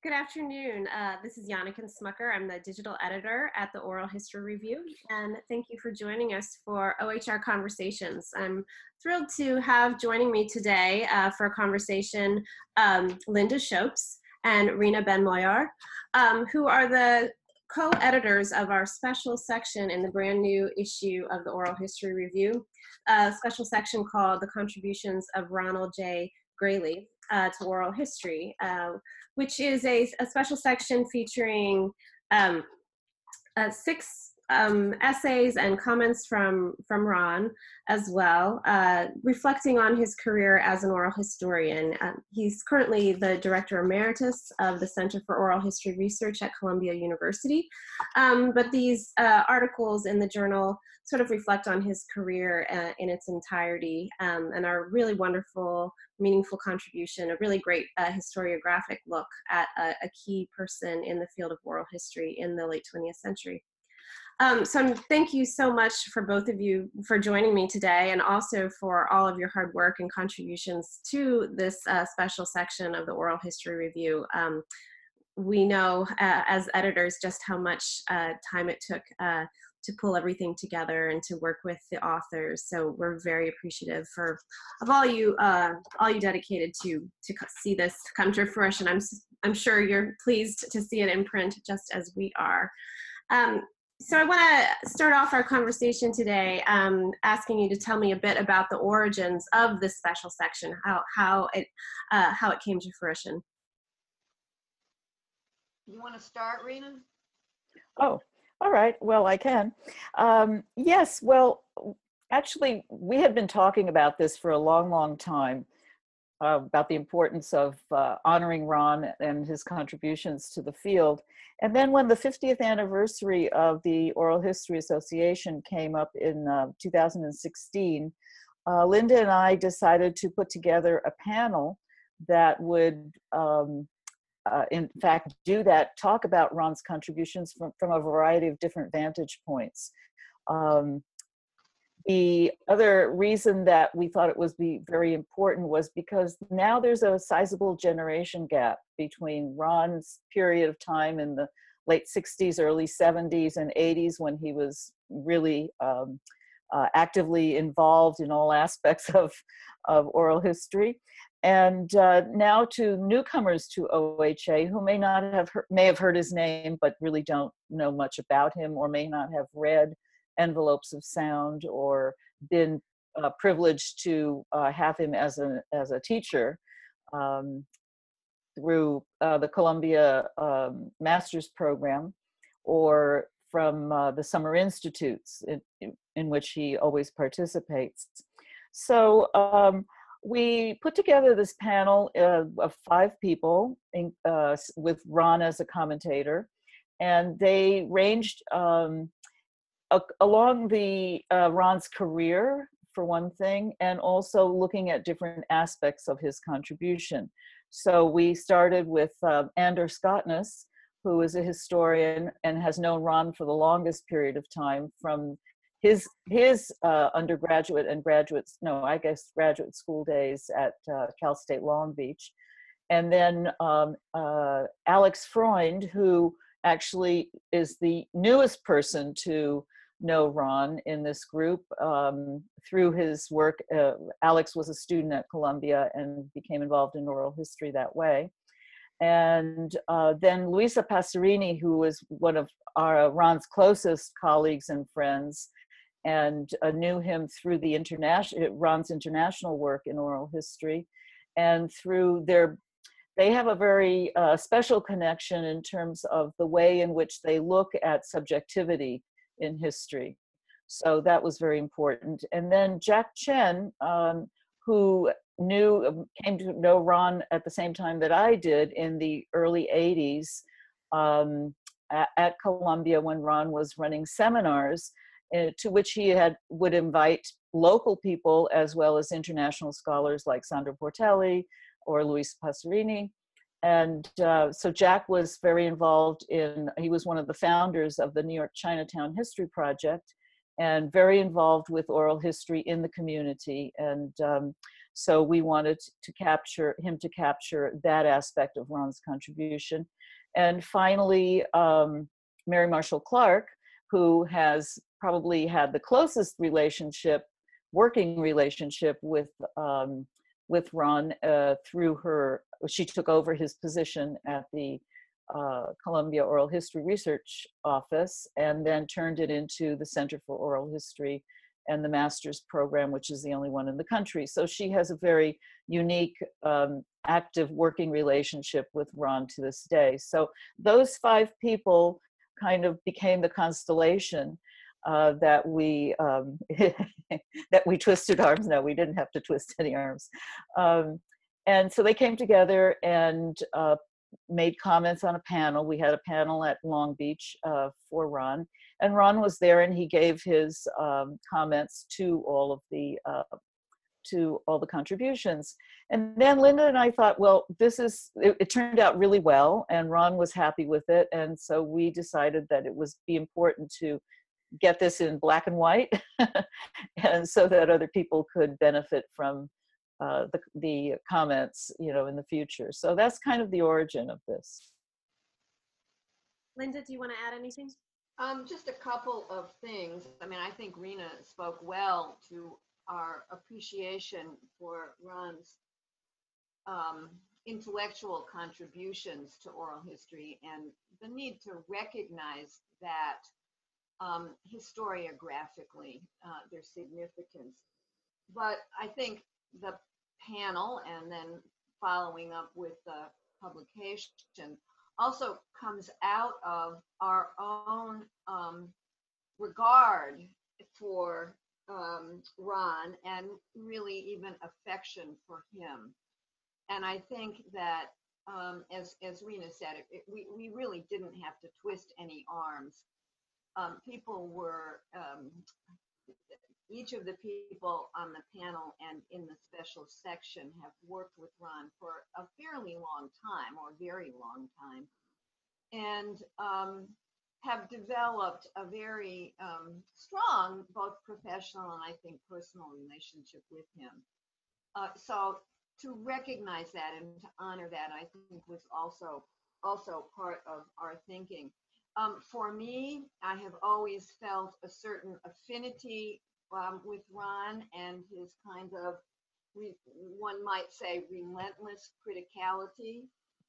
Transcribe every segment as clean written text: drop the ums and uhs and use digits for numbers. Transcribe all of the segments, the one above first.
Good afternoon. This is Yannick Smucker. I'm the digital editor at the Oral History Review, and thank you for joining us for OHR Conversations. I'm thrilled to have joining me today for a conversation Linda Shopes and Rena Ben-Moyar, who are the co-editors of our special section in the brand new issue of the Oral History Review, a special section called The Contributions of Ronald J. Graley to Oral History, which is a special section featuring six essays and comments from Ron as well, reflecting on his career as an oral historian. He's currently the Director Emeritus of the Center for Oral History Research at Columbia University. But these articles in the journal sort of reflect on his career in its entirety, and are a really wonderful, meaningful contribution, a really great historiographic look at a key person in the field of oral history in the late 20th century. Thank you so much for both of you for joining me today, and also for all of your hard work and contributions to this special section of the Oral History Review. We know as editors just how much time it took to pull everything together and to work with the authors. So we're very appreciative of all you dedicated to see this come to fruition. I'm sure you're pleased to see it in print just as we are. So I want to start off our conversation today asking you to tell me a bit about the origins of this special section, how it came to fruition. You want to start, Rena? Oh, all right. Well, I can. Yes, well, actually, we had been talking about this for a long, long time, about the importance of honoring Ron and his contributions to the field. And then when the 50th anniversary of the Oral History Association came up in 2016, Linda and I decided to put together a panel that would in fact, talk about Ron's contributions from a variety of different vantage points. The other reason that we thought it was very important was because now there's a sizable generation gap between Ron's period of time in the late 60s, early 70s, and 80s when he was really actively involved in all aspects of oral history. And now to newcomers to OHA who may have heard his name, but really don't know much about him, or may not have read Envelopes of Sound or been privileged to have him as a teacher through the Columbia Master's Program, or from the Summer Institutes in which he always participates. So we put together this panel of 5 people with Ron as a commentator, and they ranged along Ron's career, for one thing, and also looking at different aspects of his contribution. So we started with Anders Scotness, who is a historian and has known Ron for the longest period of time, from his undergraduate and graduate school days at Cal State Long Beach. And then Alex Freund, who actually is the newest person to know Ron in this group through his work. Alex was a student at Columbia and became involved in oral history that way. And then Luisa Passerini, who was one of Ron's closest colleagues and friends, and knew him through Ron's international work in oral history, and through they have a very special connection in terms of the way in which they look at subjectivity in history. So that was very important. And then Jack Chen, who came to know Ron at the same time that I did in the early 80s at Columbia, when Ron was running seminars to which he would invite local people as well as international scholars like Sandro Portelli or Luis Passerini. And so Jack was very involved he was one of the founders of the New York Chinatown History Project, and very involved with oral history in the community. And So we wanted to capture that aspect of Ron's contribution. And finally, Mary Marshall Clark, who has probably had the closest working relationship with Ron through her. She took over his position at the Columbia Oral History Research Office and then turned it into the Center for Oral History and the master's program, which is the only one in the country. So she has a very unique, active working relationship with Ron to this day. So those 5 people kind of became the constellation that we that we twisted arms. No, we didn't have to twist any arms. And so they came together and made comments on a panel. We had a panel at Long Beach for Ron, and Ron was there, and he gave his comments to all of the contributions. And then Linda and I thought, well, it turned out really well, and Ron was happy with it, and so we decided that it was be important to get this in black and white, and so that other people could benefit from the comments, in the future. So that's kind of the origin of this. Linda, do you want to add anything? Just a couple of things. I mean, I think Rena spoke well to our appreciation for Ron's intellectual contributions to oral history and the need to recognize that historiographically their significance. But I think the panel and then following up with the publication also comes out of our own regard for Ron and really even affection for him. And I think that as Rena said, we really didn't have to twist any arms. People were, each of the people on the panel and in the special section have worked with Ron for a fairly long time, or very long time, and have developed a very strong, both professional and I think personal relationship with him. So to recognize that and to honor that, I think was also part of our thinking. For me, I have always felt a certain affinity with Ron and his kind of, one might say, relentless criticality.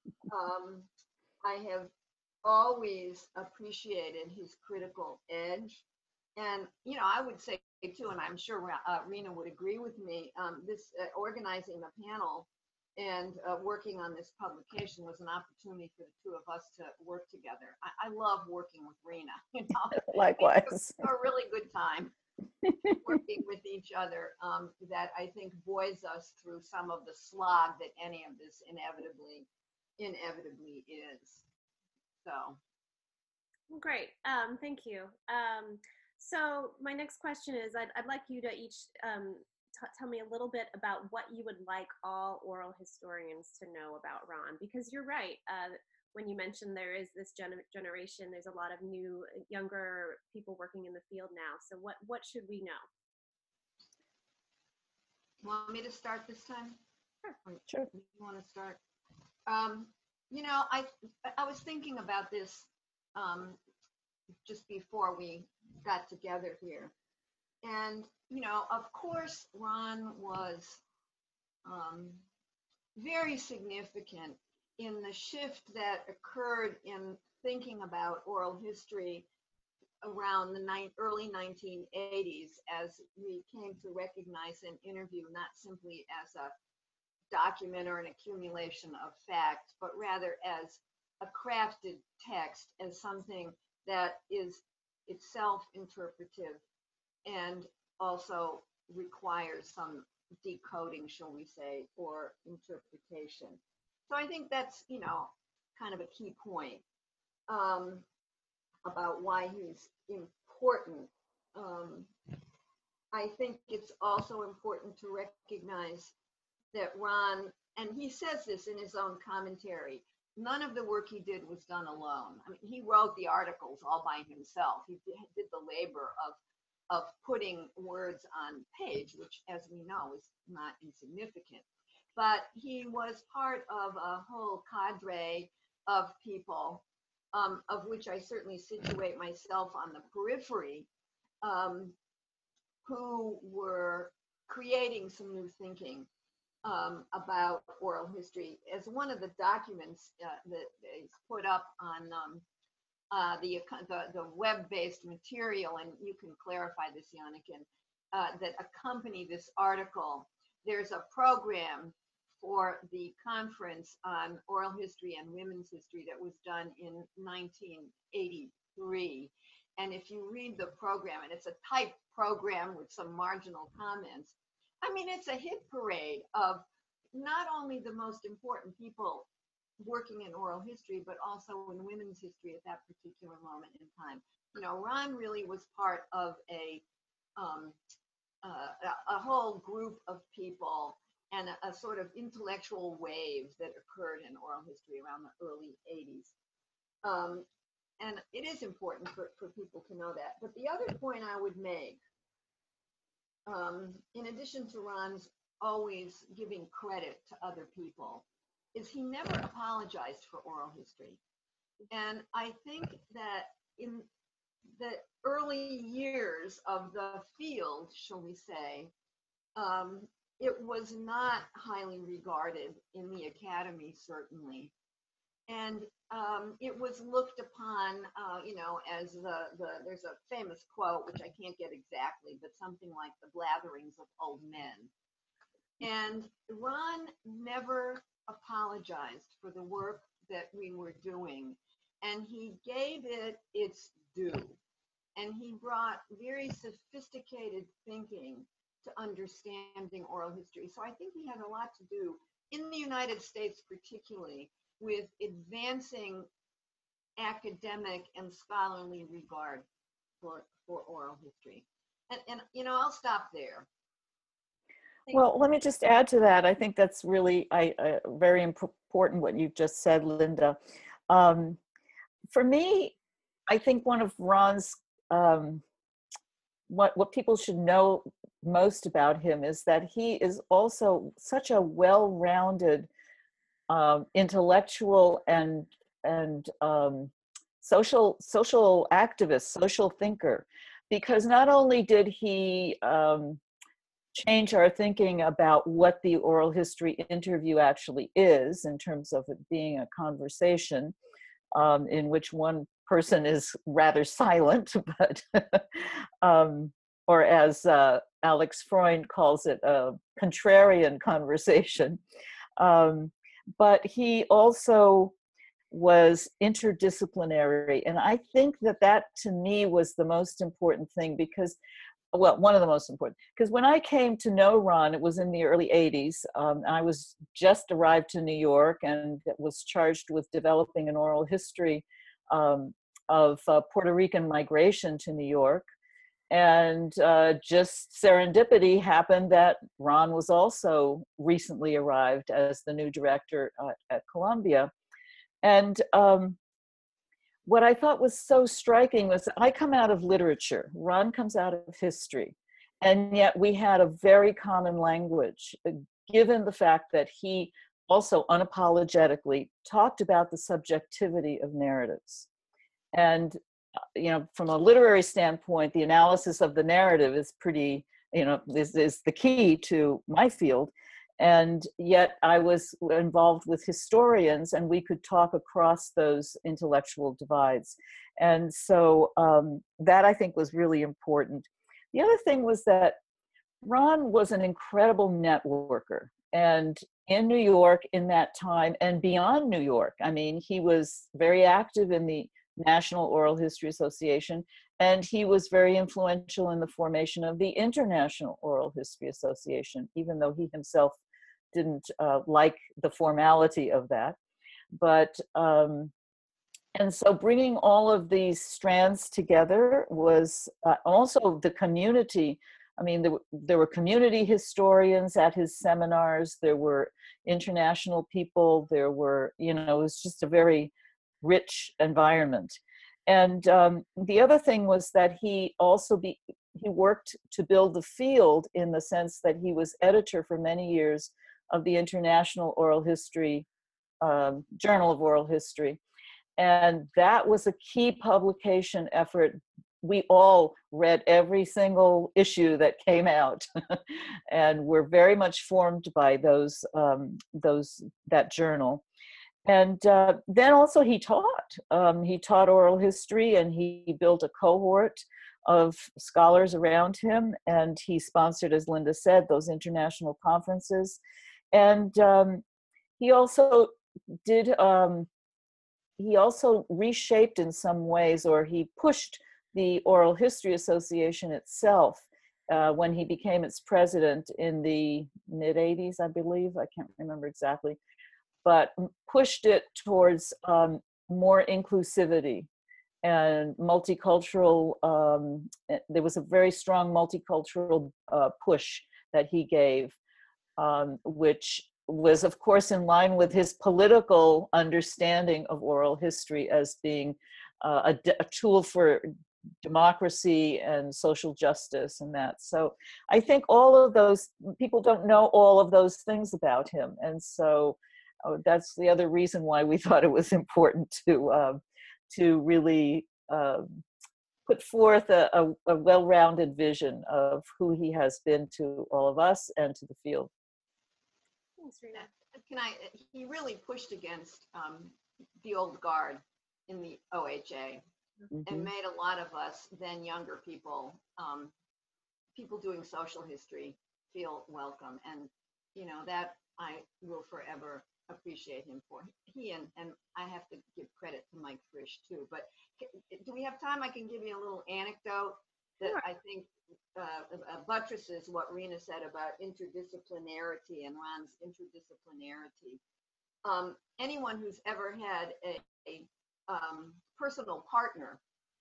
I have always appreciated his critical edge. And, I would say too, and I'm sure Rena would agree with me, this organizing the panel and working on this publication was an opportunity for the two of us to work together. I love working with Rena. Likewise. It's a really good time working with each other that I think buoys us through some of the slog that any of this inevitably is. So. Great. Thank you. So my next question is, I'd like you to each tell me a little bit about what you would like all oral historians to know about Ron, because you're right. When you mentioned there is this generation, there's a lot of new, younger people working in the field now. So what should we know? Want me to start this time? Sure. You want to start? I was thinking about this just before we got together here. And, of course, Ron was very significant in the shift that occurred in thinking about oral history around the early 1980s, as we came to recognize an interview not simply as a document or an accumulation of fact, but rather as a crafted text, as something that is itself interpretive and also requires some decoding, shall we say, or interpretation. So I think that's, kind of a key point about why he's important. I think it's also important to recognize that Ron, and he says this in his own commentary, none of the work he did was done alone. I mean, he wrote the articles all by himself. He did the labor of of putting words on page, which, as we know, is not insignificant. But he was part of a whole cadre of people, of which I certainly situate myself on the periphery, who were creating some new thinking about oral history. As one of the documents that is put up on the web-based material, and you can clarify this, Janniken, that accompany this article, there's a program for the conference on oral history and women's history that was done in 1983. And if you read the program, and it's a typed program with some marginal comments, I mean, it's a hit parade of not only the most important people working in oral history, but also in women's history at that particular moment in time. You know, Ron really was part of a whole group of people and a sort of intellectual wave that occurred in oral history around the early 80s. And it is important for people to know that. But the other point I would make, in addition to Ron's always giving credit to other people, is he never apologized for oral history. And I think that in the early years of the field, shall we say, it was not highly regarded in the academy, certainly. And it was looked upon, you know, as there's a famous quote, which I can't get exactly, but something like the blatherings of old men. And Ron never apologized for the work that we were doing, and he gave it its due. And he brought very sophisticated thinking to understanding oral history. So I think he had a lot to do in the United States, particularly with advancing academic and scholarly regard for oral history. And you know, I'll stop there. Well, let me just add to that. I think that's really very important what you've just said, Linda. For me, I think one of Ron's, what people should know most about him is that he is also such a well-rounded intellectual and social activist, social thinker, because not only did he change our thinking about what the oral history interview actually is in terms of it being a conversation in which one person is rather silent, but or as Alex Freund calls it, a contrarian conversation. But he also was interdisciplinary. And I think that to me was the most important thing because, well, one of the most important, because when I came to know Ron, it was in the early 80s. I was just arrived to New York and was charged with developing an oral history of Puerto Rican migration to New York. And just serendipity happened that Ron was also recently arrived as the new director at Columbia. And what I thought was so striking was I come out of literature, Ron comes out of history, and yet we had a very common language, given the fact that he also unapologetically talked about the subjectivity of narratives. And you know, from a literary standpoint, the analysis of the narrative is pretty, you know, is the key to my field. And yet I was involved with historians and we could talk across those intellectual divides. And so that I think was really important. The other thing was that Ron was an incredible networker. And in New York in that time and beyond New York, I mean, he was very active in the National Oral History Association, and he was very influential in the formation of the International Oral History Association, even though he himself didn't like the formality of that. But, and so bringing all of these strands together was also the community. I mean, there were community historians at his seminars, there were international people, there were, you know, it was just a very rich environment. And the other thing was that he also he worked to build the field in the sense that he was editor for many years of the International Oral History Journal of Oral History. And that was a key publication effort. We all read every single issue that came out and were very much formed by that journal. And then also he taught oral history, and he built a cohort of scholars around him, and he sponsored, as Linda said, those international conferences. And he also did, he also reshaped in some ways, or he pushed the Oral History Association itself when he became its president in the mid-'80s, I believe. I can't remember exactly, but pushed it towards more inclusivity and multicultural. There was a very strong multicultural push that he gave, which was, of course, in line with his political understanding of oral history as being a tool for democracy and social justice and that. So I think all of those, people don't know all of those things about him. And so that's the other reason why we thought it was important to really put forth a well-rounded vision of who he has been to all of us and to the field. Thanks, Rena. He really pushed against the old guard in the OHA, and made a lot of us, then younger people, people doing social history, feel welcome. And, you know, that I will forever appreciate him for. He and I have to give credit to Mike Frisch too. But do we have time? I can give you a little anecdote that I think buttresses what Rena said about interdisciplinarity and Ron's interdisciplinarity. Anyone who's ever had a personal partner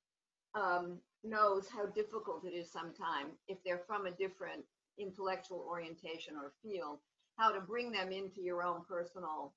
knows how difficult it is sometimes, if they're from a different intellectual orientation or field, how to bring them into your own personal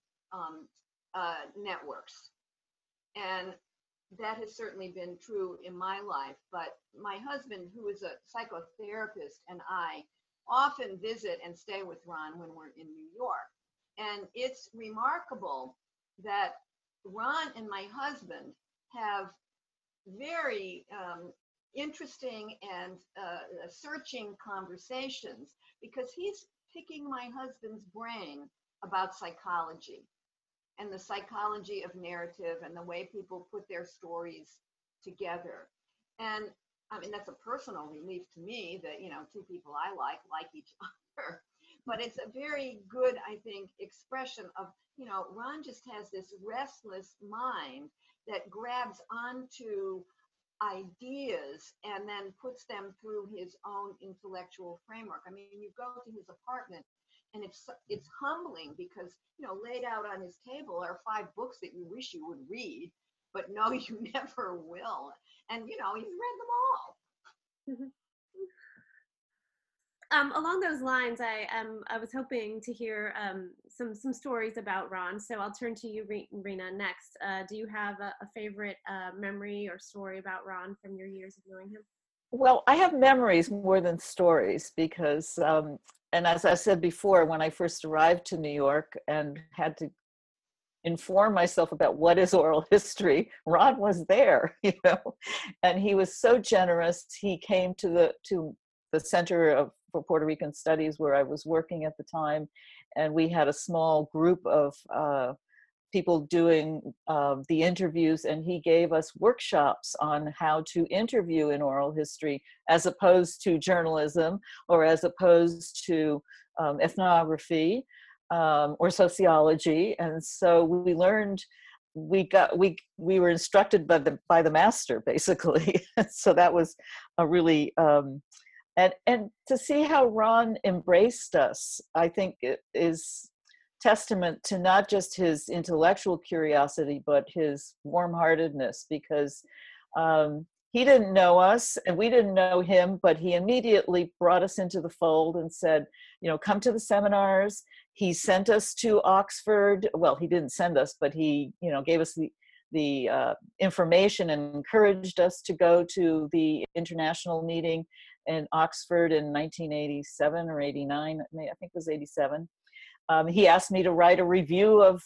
networks. And that has certainly been true in my life. But my husband, who is a psychotherapist, and I often visit and stay with Ron when we're in New York. And it's remarkable that Ron and my husband have very interesting and searching conversations, because he's picking my husband's brain about psychology and the psychology of narrative and the way people put their stories together. And I mean, that's a personal relief to me that, you know, two people I like each other. But it's a very good, I think, expression of, you know, Ron just has this restless mind that grabs onto ideas and then puts them through his own intellectual framework. I mean, you go to his apartment and it's humbling, because, you know, laid out on his table are 5 books that you wish you would read, but no, you never will. And, you know, he's read them all. Along those lines, I was hoping to hear some stories about Ron. So I'll turn to you, Rena, next. Do you have a favorite memory or story about Ron from your years of knowing him? Well, I have memories more than stories, because, and as I said before, when I first arrived to New York and had to inform myself about what is oral history, Ron was there, you know, and he was so generous. He came to the Center for Puerto Rican Studies, where I was working at the time, and we had a small group of people doing the interviews, and he gave us workshops on how to interview in oral history, as opposed to journalism, or as opposed to ethnography or sociology. And so we learned, we were instructed by the master, basically. So that was a really and to see how Ron embraced us, I think it is testament to not just his intellectual curiosity, but his warm-heartedness, because he didn't know us and we didn't know him, but he immediately brought us into the fold and said, you know, come to the seminars. He sent us to Oxford. Well, he didn't send us, but he, you know, gave us the information and encouraged us to go to the international meeting. in Oxford in 1987 or 89, I think it was 87. He asked me to write a review of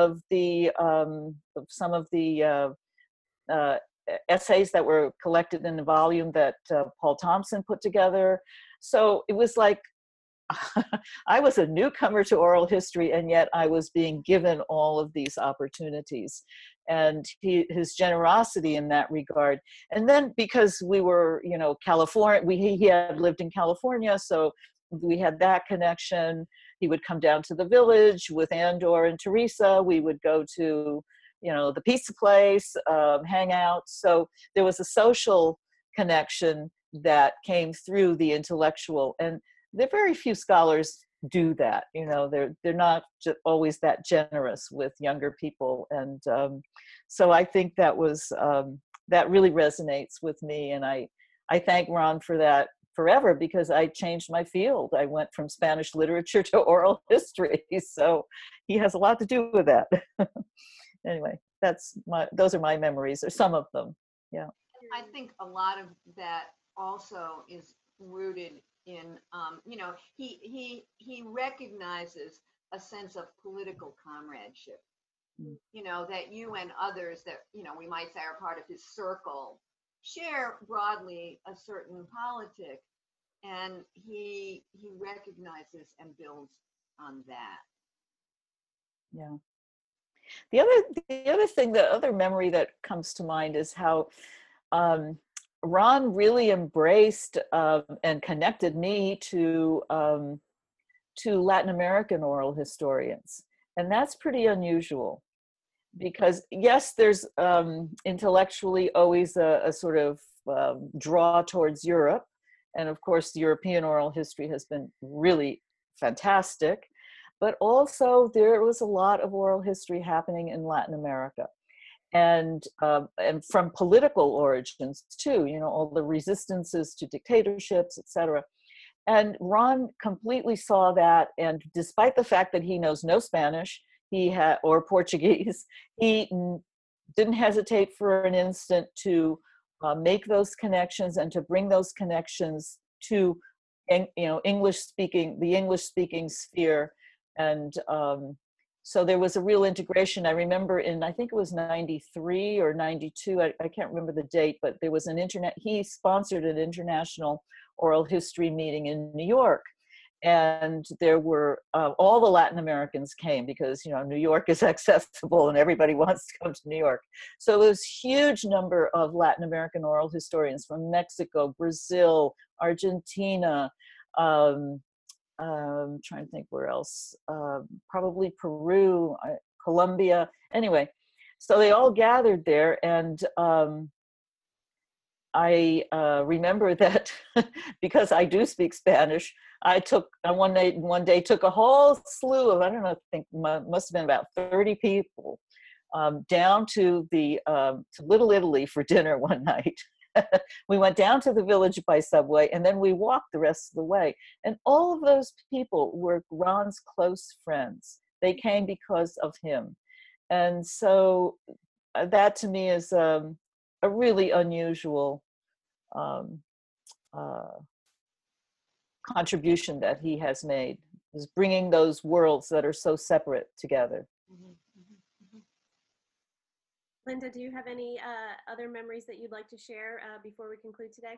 some of the essays that were collected in the volume that Paul Thompson put together. So it was like I was a newcomer to oral history, and yet I was being given all of these opportunities. And his generosity in that regard. And then because we were, California, he had lived in California, so we had that connection. He would come down to the village with Andor and Teresa. We would go to, the pizza place, hang out. So there was a social connection that came through the intellectual. And there are very few scholars do that. They're not always that generous with younger people. And so I think that was, that really resonates with me. And I thank Ron for that forever, because I changed my field. I went from Spanish literature to oral history. So he has a lot to do with that. Anyway, those are my memories, or some of them. Yeah. I think a lot of that also is rooted in, he recognizes a sense of political comradeship, that you and others that, we might say are part of his circle share broadly a certain politic, and he recognizes and builds on that. Yeah. The other memory that comes to mind is how Ron really embraced and connected me to Latin American oral historians. And that's pretty unusual, because yes, there's intellectually always a sort of draw towards Europe. And of course, European oral history has been really fantastic. But also there was a lot of oral history happening in Latin America. And from political origins too, all the resistances to dictatorships, etc. And Ron completely saw that, and despite the fact that he knows no Spanish, or Portuguese, he didn't hesitate for an instant to make those connections and to bring those connections to, the English speaking sphere. And so there was a real integration. I remember I think it was 93 or 92, I can't remember the date, but there was he sponsored an international oral history meeting in New York. And there were, all the Latin Americans came, because, New York is accessible and everybody wants to come to New York. So there was a huge number of Latin American oral historians from Mexico, Brazil, Argentina, trying to think where else, probably Peru, Colombia. Anyway, so they all gathered there, and I remember that because I do speak Spanish, I took one day took a whole slew of, I don't know, I think must have been about 30 people down to to Little Italy for dinner one night. We went down to the village by subway, and then we walked the rest of the way. And all of those people were Ron's close friends. They came because of him. And so that to me is a really unusual contribution that he has made, is bringing those worlds that are so separate together. Linda, do you have any other memories that you'd like to share before we conclude today?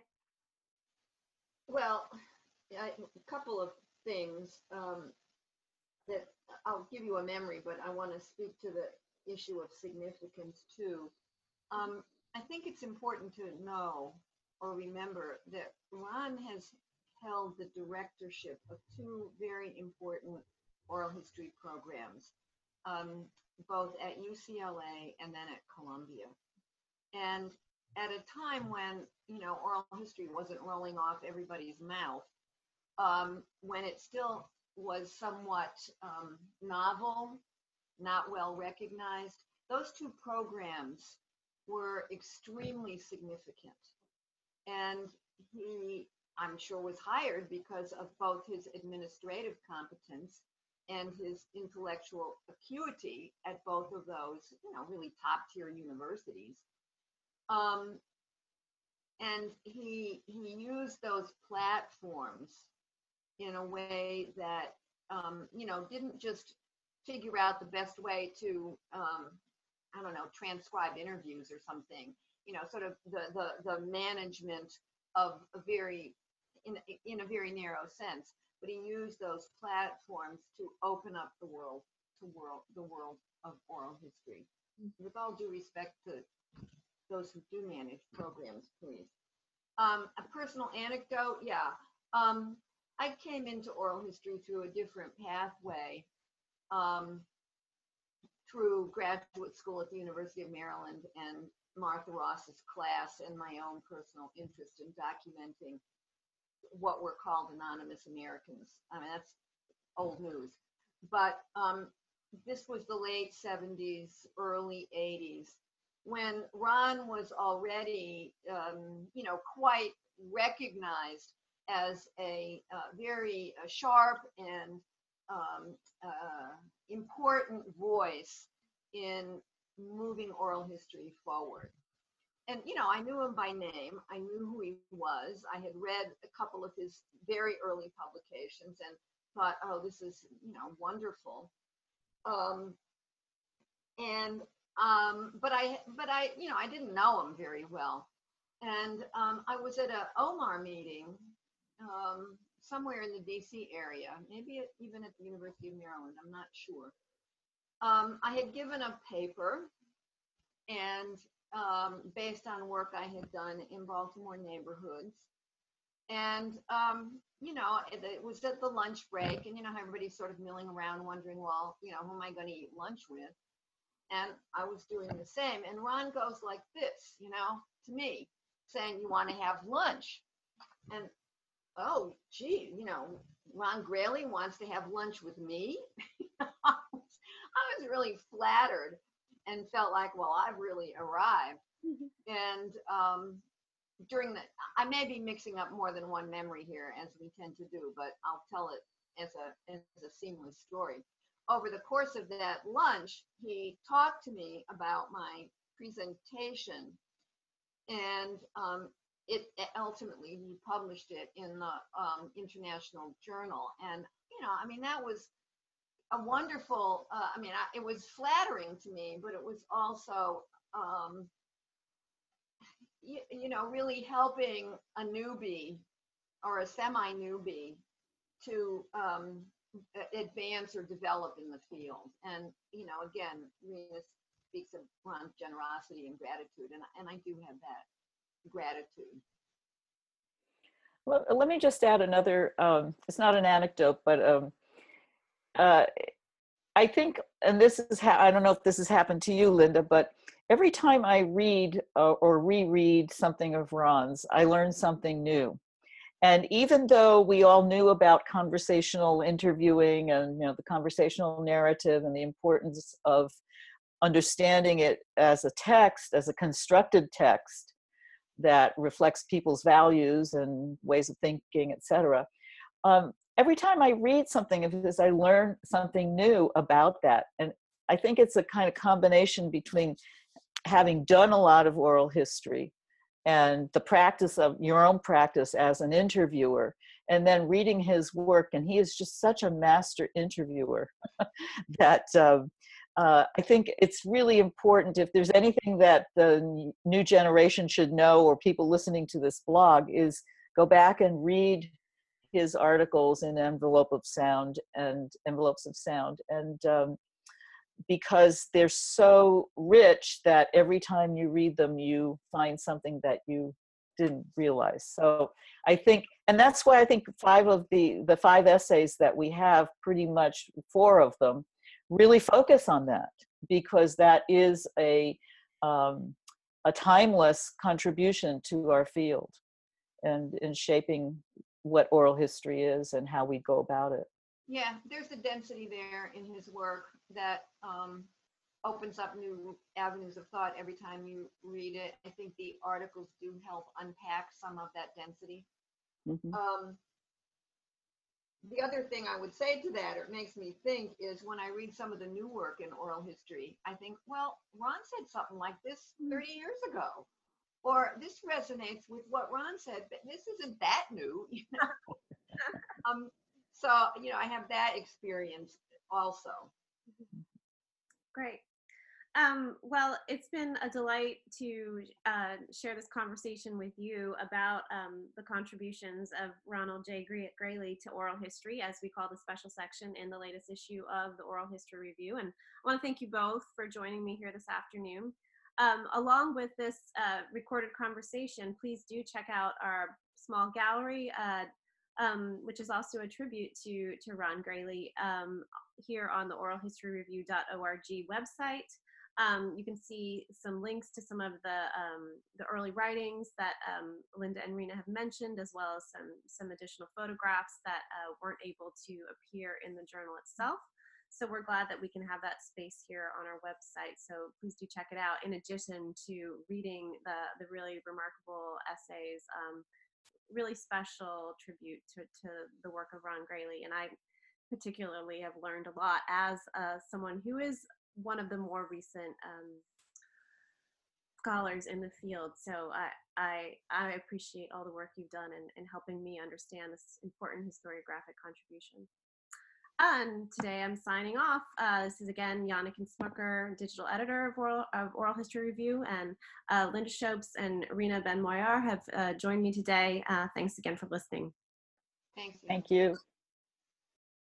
Well, a couple of things that I'll give you a memory, but I want to speak to the issue of significance too. I think it's important to know or remember that Ron has held the directorship of two very important oral history programs, both at UCLA and then at Columbia. And at a time when, oral history wasn't rolling off everybody's mouth, when it still was somewhat novel, not well recognized, those two programs were extremely significant. And he, I'm sure, was hired because of both his administrative competence and his intellectual acuity at both of those, really top tier universities. And he used those platforms in a way that didn't just figure out the best way to I don't know, transcribe interviews or something. Sort of the management of a very in a very narrow sense. But he used those platforms to open up the world of oral history. With all due respect to those who do manage programs, please. A personal anecdote, yeah. I came into oral history through a different pathway. Through graduate school at the University of Maryland and Martha Ross's class, and my own personal interest in documenting what were called anonymous Americans. I mean, that's old news. But this was the late 70s, early 80s, when Ron was already, quite recognized as a very sharp and important voice in moving oral history forward. And, I knew him by name. I knew who he was. I had read a couple of his very early publications and thought, oh, this is, wonderful. But I didn't know him very well. And I was at a OMAR meeting somewhere in the DC area, maybe even at the University of Maryland, I'm not sure. I had given a paper, and based on work I had done in Baltimore neighborhoods. And, it was at the lunch break, and, everybody's sort of milling around wondering, well, who am I going to eat lunch with? And I was doing the same. And Ron goes like this, to me, saying, you want to have lunch? And, oh, gee, Ron Grayley wants to have lunch with me. I was really flattered and felt like, well, I've really arrived. And I may be mixing up more than one memory here, as we tend to do, but I'll tell it as a seamless story. Over the course of that lunch, he talked to me about my presentation, and it ultimately he published it in the International Journal. And that was a wonderful. It was flattering to me, but it was also really helping a newbie or a semi-newbie to advance or develop in the field. And, again, Rena speaks of Ron's generosity and gratitude, and I do have that gratitude. Well, let me just add another, it's not an anecdote, but I think, and this is I don't know if this has happened to you, Linda, but every time I read or reread something of Ron's, I learn something new. And even though we all knew about conversational interviewing and the conversational narrative and the importance of understanding it as a text, as a constructed text that reflects people's values and ways of thinking, etc. Every time I read something of his, I learn something new about that. And I think it's a kind of combination between having done a lot of oral history and the practice of your own practice as an interviewer, and then reading his work. And he is just such a master interviewer that I think it's really important, if there's anything that the new generation should know, or people listening to this blog, is go back and read his articles in Envelopes of Sound, and because they're so rich that every time you read them, you find something that you didn't realize. So I think, and that's why I think 5 of the 5 essays that we have, pretty much 4 of them, really focus on that, because that is a timeless contribution to our field and in shaping what oral history is and how we go about it. Yeah, there's a density there in his work that opens up new avenues of thought every time you read it. I think the articles do help unpack some of that density. Mm-hmm. The other thing I would say to that, or it makes me think, is when I read some of the new work in oral history, I think, well, Ron said something like this 30 years ago. or this resonates with what Ron said, but this isn't that new, you know. So, you know, I have that experience also. Great. Well, it's been a delight to share this conversation with you about the contributions of Ronald J. Grayley to oral history, as we call the special section in the latest issue of the Oral History Review. And I want to thank you both for joining me here this afternoon. Along with this recorded conversation, please do check out our small gallery, which is also a tribute to Ron Grayley, here on the oralhistoryreview.org website. You can see some links to some of the early writings that Linda and Rena have mentioned, as well as some additional photographs that weren't able to appear in the journal itself. So we're glad that we can have that space here on our website. So please do check it out, in addition to reading the really remarkable essays, really special tribute to the work of Ron Grayley. And I particularly have learned a lot as someone who is one of the more recent scholars in the field. So I appreciate all the work you've done in helping me understand this important historiographic contribution. And today I'm signing off. This is again Janniken Smucker, digital editor of Oral History Review, and Linda Shopes and Rena Ben Moyar have joined me today. Thanks again for listening. Thanks. Thank you.